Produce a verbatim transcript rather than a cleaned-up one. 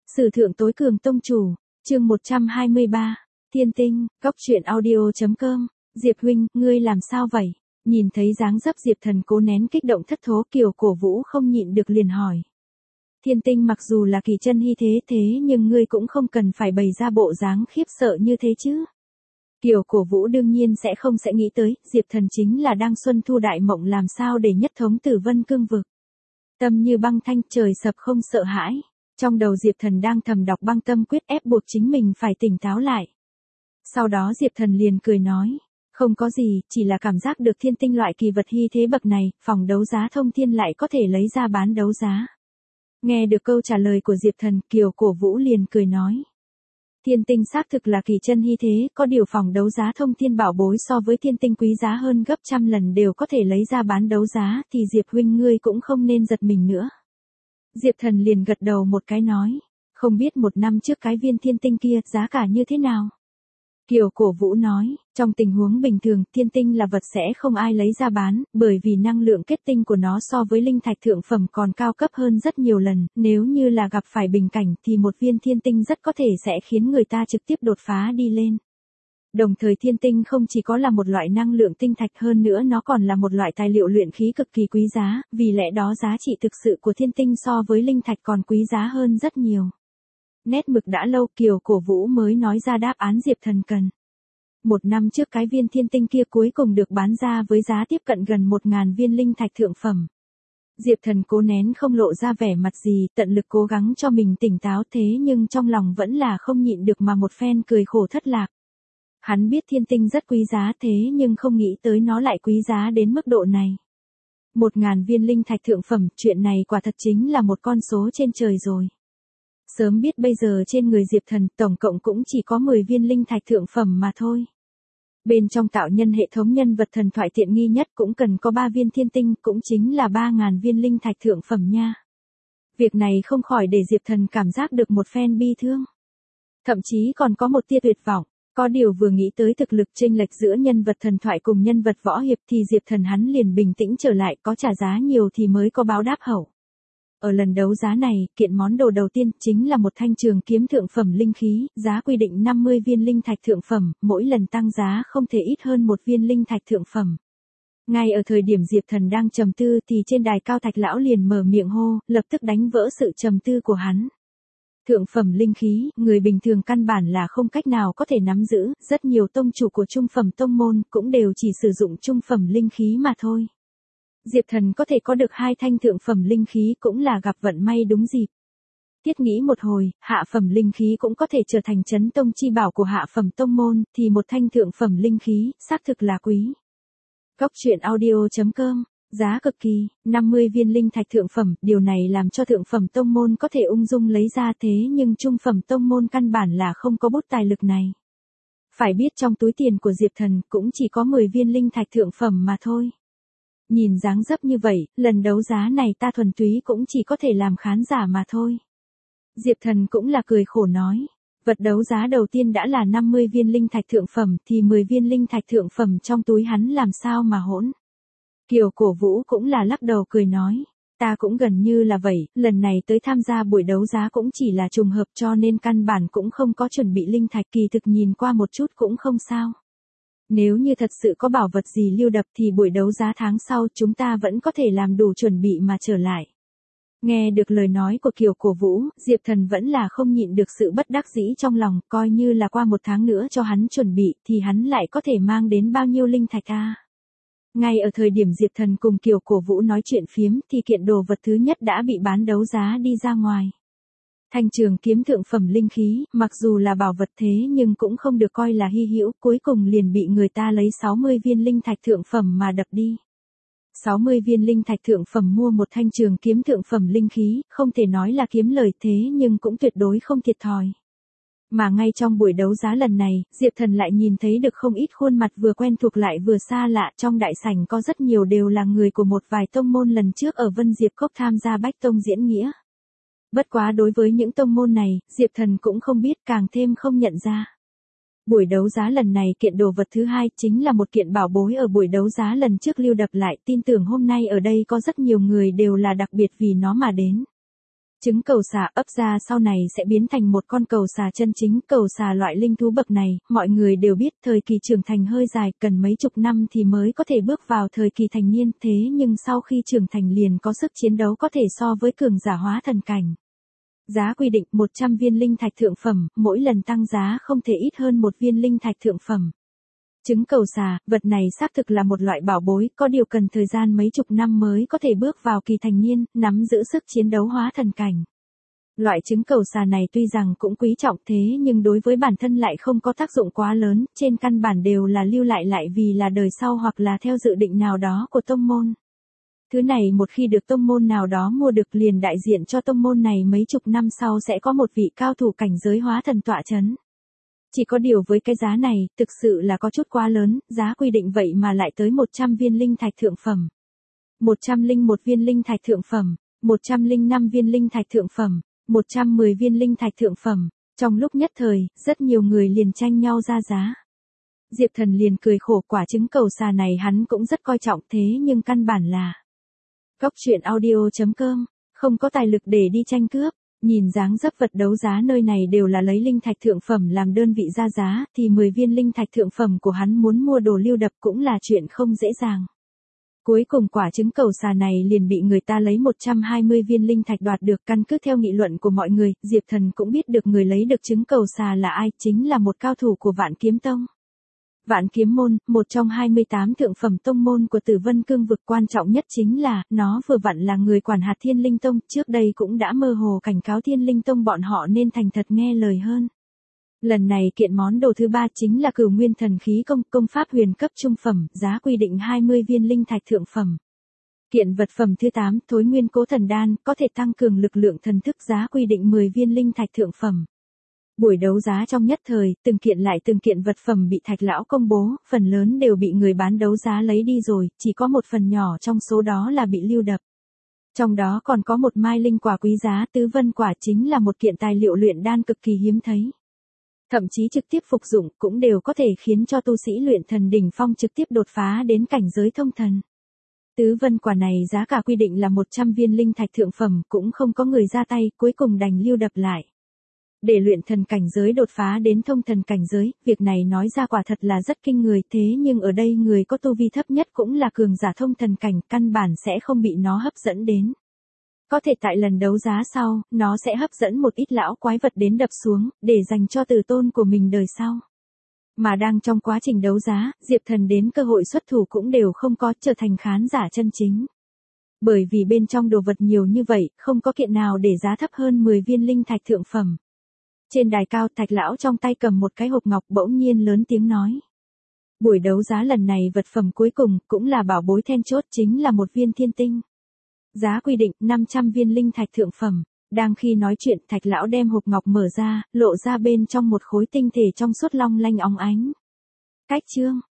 Sử thượng tối cường tông chủ, chương một trăm hai mươi ba, Thiên Tinh, góc truyện audio chấm com, Diệp huynh, ngươi làm sao vậy? Nhìn thấy dáng dấp Diệp Thần cố nén kích động thất thố, Kiều Cổ Vũ không nhịn được liền hỏi. Thiên Tinh mặc dù là kỳ chân hy thế thế nhưng ngươi cũng không cần phải bày ra bộ dáng khiếp sợ như thế chứ. Kiều Cổ Vũ đương nhiên sẽ không sẽ nghĩ tới, Diệp Thần chính là đang xuân thu đại mộng làm sao để nhất thống Tử Vân cương vực. Tâm như băng thanh, trời sập không sợ hãi. Trong đầu Diệp Thần đang thầm đọc băng tâm quyết ép buộc chính mình phải tỉnh táo lại. Sau đó Diệp Thần liền cười nói, không có gì, chỉ là cảm giác được thiên tinh loại kỳ vật hy thế bậc này, phòng đấu giá thông thiên lại có thể lấy ra bán đấu giá. Nghe được câu trả lời của Diệp Thần, Kiều Cổ Vũ liền cười nói. Thiên tinh xác thực là kỳ chân hy thế, có điều phòng đấu giá thông thiên bảo bối so với thiên tinh quý giá hơn gấp trăm lần đều có thể lấy ra bán đấu giá, thì Diệp huynh ngươi cũng không nên giật mình nữa. Diệp Thần liền gật đầu một cái nói, không biết một năm trước cái viên thiên tinh kia giá cả như thế nào? Kiều Cổ Vũ nói, trong tình huống bình thường, thiên tinh là vật sẽ không ai lấy ra bán, bởi vì năng lượng kết tinh của nó so với linh thạch thượng phẩm còn cao cấp hơn rất nhiều lần, nếu như là gặp phải bình cảnh thì một viên thiên tinh rất có thể sẽ khiến người ta trực tiếp đột phá đi lên. Đồng thời thiên tinh không chỉ có là một loại năng lượng tinh thạch, hơn nữa nó còn là một loại tài liệu luyện khí cực kỳ quý giá, vì lẽ đó giá trị thực sự của thiên tinh so với linh thạch còn quý giá hơn rất nhiều. Nét mực đã lâu, Kiều Cổ Vũ mới nói ra đáp án Diệp Thần cần. Một năm trước cái viên thiên tinh kia cuối cùng được bán ra với giá tiếp cận gần một ngàn viên linh thạch thượng phẩm. Diệp Thần cố nén không lộ ra vẻ mặt gì, tận lực cố gắng cho mình tỉnh táo, thế nhưng trong lòng vẫn là không nhịn được mà một phen cười khổ thất lạc. Hắn biết thiên tinh rất quý giá thế nhưng không nghĩ tới nó lại quý giá đến mức độ này. Một ngàn viên linh thạch thượng phẩm, chuyện này quả thật chính là một con số trên trời rồi. Sớm biết bây giờ trên người Diệp Thần tổng cộng cũng chỉ có mười viên linh thạch thượng phẩm mà thôi. Bên trong tạo nhân hệ thống nhân vật thần thoại tiện nghi nhất cũng cần có ba viên thiên tinh, cũng chính là ba ngàn viên linh thạch thượng phẩm nha. Việc này không khỏi để Diệp Thần cảm giác được một phen bi thương. Thậm chí còn có một tia tuyệt vọng. Có điều vừa nghĩ tới thực lực chênh lệch giữa nhân vật thần thoại cùng nhân vật võ hiệp thì Diệp Thần hắn liền bình tĩnh trở lại, có trả giá nhiều thì mới có báo đáp hậu. Ở lần đấu giá này, kiện món đồ đầu tiên chính là một thanh trường kiếm thượng phẩm linh khí, giá quy định năm mươi viên linh thạch thượng phẩm, mỗi lần tăng giá không thể ít hơn một viên linh thạch thượng phẩm. Ngay ở thời điểm Diệp Thần đang trầm tư thì trên đài cao Thạch lão liền mở miệng hô, lập tức đánh vỡ sự trầm tư của hắn. Thượng phẩm linh khí, người bình thường căn bản là không cách nào có thể nắm giữ, rất nhiều tông chủ của trung phẩm tông môn cũng đều chỉ sử dụng trung phẩm linh khí mà thôi. Diệp Thần có thể có được hai thanh thượng phẩm linh khí cũng là gặp vận may đúng dịp. Thiết nghĩ một hồi, hạ phẩm linh khí cũng có thể trở thành chấn tông chi bảo của hạ phẩm tông môn, thì một thanh thượng phẩm linh khí, xác thực là quý. Góc truyện audio chấm com, giá cực kỳ, năm mươi viên linh thạch thượng phẩm, điều này làm cho thượng phẩm tông môn có thể ung dung lấy ra thế nhưng trung phẩm tông môn căn bản là không có bút tài lực này. Phải biết trong túi tiền của Diệp Thần cũng chỉ có mười viên linh thạch thượng phẩm mà thôi. Nhìn dáng dấp như vậy, lần đấu giá này ta thuần túy cũng chỉ có thể làm khán giả mà thôi. Diệp Thần cũng là cười khổ nói, vật đấu giá đầu tiên đã là năm mươi viên linh thạch thượng phẩm thì mười viên linh thạch thượng phẩm trong túi hắn làm sao mà hỗn. Kiều Cổ Vũ cũng là lắc đầu cười nói, ta cũng gần như là vậy, lần này tới tham gia buổi đấu giá cũng chỉ là trùng hợp cho nên căn bản cũng không có chuẩn bị linh thạch, kỳ thực nhìn qua một chút cũng không sao. Nếu như thật sự có bảo vật gì lưu đập thì buổi đấu giá tháng sau chúng ta vẫn có thể làm đủ chuẩn bị mà trở lại. Nghe được lời nói của Kiều Cổ Vũ, Diệp Thần vẫn là không nhịn được sự bất đắc dĩ trong lòng, coi như là qua một tháng nữa cho hắn chuẩn bị thì hắn lại có thể mang đến bao nhiêu linh thạch a? Ngay ở thời điểm Diệp Thần cùng Kiều Cổ Vũ nói chuyện phiếm thì kiện đồ vật thứ nhất đã bị bán đấu giá đi ra ngoài. Thanh trường kiếm thượng phẩm linh khí, mặc dù là bảo vật thế nhưng cũng không được coi là hy hữu, cuối cùng liền bị người ta lấy sáu mươi viên linh thạch thượng phẩm mà đập đi. sáu mươi viên linh thạch thượng phẩm mua một thanh trường kiếm thượng phẩm linh khí, không thể nói là kiếm lời thế nhưng cũng tuyệt đối không thiệt thòi. Mà ngay trong buổi đấu giá lần này, Diệp Thần lại nhìn thấy được không ít khuôn mặt vừa quen thuộc lại vừa xa lạ, trong đại sảnh có rất nhiều đều là người của một vài tông môn lần trước ở Vân Diệp Cốc tham gia Bách Tông diễn nghĩa. Bất quá đối với những tông môn này, Diệp Thần cũng không biết, càng thêm không nhận ra. Buổi đấu giá lần này kiện đồ vật thứ hai chính là một kiện bảo bối ở buổi đấu giá lần trước lưu đập lại, tin tưởng hôm nay ở đây có rất nhiều người đều là đặc biệt vì nó mà đến. Trứng cầu xà ấp ra sau này sẽ biến thành một con cầu xà chân chính. Cầu xà loại linh thú bậc này, mọi người đều biết thời kỳ trưởng thành hơi dài, cần mấy chục năm thì mới có thể bước vào thời kỳ thành niên. Thế nhưng sau khi trưởng thành liền có sức chiến đấu có thể so với cường giả hóa thần cảnh. Giá quy định một trăm viên linh thạch thượng phẩm, mỗi lần tăng giá không thể ít hơn một viên linh thạch thượng phẩm. Trứng cầu xà, vật này xác thực là một loại bảo bối, có điều cần thời gian mấy chục năm mới có thể bước vào kỳ thành niên, nắm giữ sức chiến đấu hóa thần cảnh. Loại trứng cầu xà này tuy rằng cũng quý trọng thế nhưng đối với bản thân lại không có tác dụng quá lớn, trên căn bản đều là lưu lại lại vì là đời sau hoặc là theo dự định nào đó của tông môn. Thứ này một khi được tông môn nào đó mua được liền đại diện cho tông môn này mấy chục năm sau sẽ có một vị cao thủ cảnh giới hóa thần tọa chấn. Chỉ có điều với cái giá này, thực sự là có chút quá lớn, giá quy định vậy mà lại tới một trăm viên linh thạch thượng phẩm. một trăm lẻ một viên linh thạch thượng phẩm, một trăm lẻ năm viên linh thạch thượng phẩm, một trăm mười viên linh thạch thượng phẩm. Trong lúc nhất thời, rất nhiều người liền tranh nhau ra giá. Diệp Thần liền cười khổ, quả trứng cầu xà này hắn cũng rất coi trọng thế nhưng căn bản là Cóc truyện audio chấm com, không có tài lực để đi tranh cướp. Nhìn dáng dấp vật đấu giá nơi này đều là lấy linh thạch thượng phẩm làm đơn vị ra giá, thì mười viên linh thạch thượng phẩm của hắn muốn mua đồ lưu đập cũng là chuyện không dễ dàng. Cuối cùng quả trứng cầu xà này liền bị người ta lấy một trăm hai mươi viên linh thạch đoạt được. Căn cứ theo nghị luận của mọi người, Diệp Thần cũng biết được người lấy được trứng cầu xà là ai, chính là một cao thủ của Vạn Kiếm Tông. Vạn Kiếm môn, một trong hai mươi tám thượng phẩm tông môn của Tử Vân Cương vực, quan trọng nhất chính là, nó vừa vặn là người quản hạt Thiên Linh Tông, trước đây cũng đã mơ hồ cảnh cáo Thiên Linh Tông bọn họ nên thành thật nghe lời hơn. Lần này kiện món đồ thứ ba chính là Cửu Nguyên Thần Khí Công, công pháp huyền cấp trung phẩm, giá quy định hai mươi viên linh thạch thượng phẩm. Kiện vật phẩm thứ tám, Thối Nguyên Cố Thần Đan, có thể tăng cường lực lượng thần thức, giá quy định mười viên linh thạch thượng phẩm. Buổi đấu giá trong nhất thời, từng kiện lại từng kiện vật phẩm bị Thạch lão công bố, phần lớn đều bị người bán đấu giá lấy đi rồi, chỉ có một phần nhỏ trong số đó là bị lưu đập. Trong đó còn có một mai linh quả quý giá, Tứ Vân quả, chính là một kiện tài liệu luyện đan cực kỳ hiếm thấy. Thậm chí trực tiếp phục dụng cũng đều có thể khiến cho tu sĩ luyện thần đỉnh phong trực tiếp đột phá đến cảnh giới thông thần. Tứ Vân quả này giá cả quy định là một trăm viên linh thạch thượng phẩm, cũng không có người ra tay, cuối cùng đành lưu đập lại. Để luyện thần cảnh giới đột phá đến thông thần cảnh giới, việc này nói ra quả thật là rất kinh người, thế nhưng ở đây người có tu vi thấp nhất cũng là cường giả thông thần cảnh, căn bản sẽ không bị nó hấp dẫn đến. Có thể tại lần đấu giá sau, nó sẽ hấp dẫn một ít lão quái vật đến đập xuống, để dành cho tử tôn của mình đời sau. Mà đang trong quá trình đấu giá, Diệp Thần đến cơ hội xuất thủ cũng đều không có, trở thành khán giả chân chính. Bởi vì bên trong đồ vật nhiều như vậy, không có kiện nào để giá thấp hơn mười viên linh thạch thượng phẩm. Trên đài cao, Thạch lão trong tay cầm một cái hộp ngọc, bỗng nhiên lớn tiếng nói. Buổi đấu giá lần này vật phẩm cuối cùng, cũng là bảo bối then chốt, chính là một viên thiên tinh. Giá quy định, năm trăm viên linh thạch thượng phẩm. Đang khi nói chuyện, Thạch lão đem hộp ngọc mở ra, lộ ra bên trong một khối tinh thể trong suốt long lanh óng ánh. Cách chương,